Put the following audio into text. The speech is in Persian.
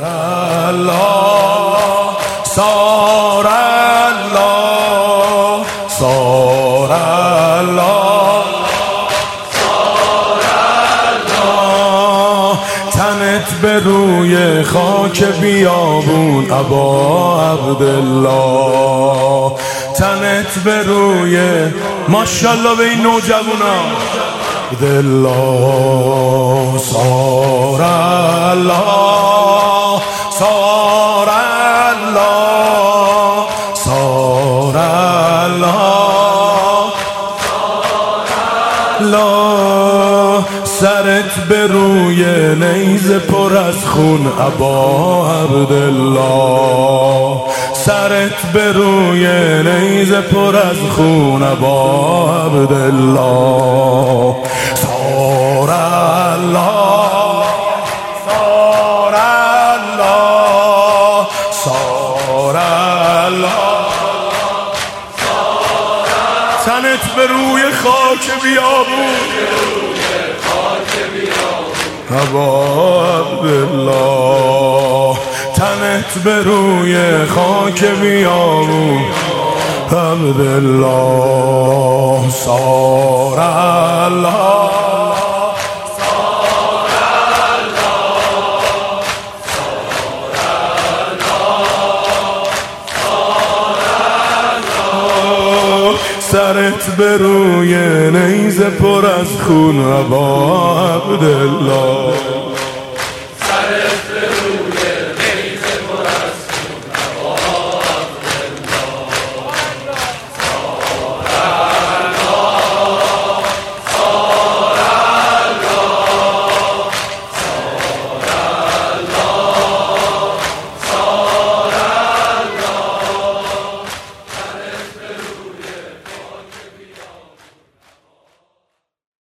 الله صار الله صار الله صار الله تنت به روی خاک بیابون ابا عبدالله تنت به روی ماشاءالله به این نوجوانا عبدالله صار الله صار الله صار الله الله سرت به روی نیزه پر از خون ابا عبدالله سرت به روی نیزه پر از خون ابا عبدالله صار الله صار الله صار الله تنت به روی خاک بیابون ابا عبدالله تنت به روی خاک بیابون عبدالله صار الله صار الله صار الله سرت به روی نیزه پر از خون ابا عبدالله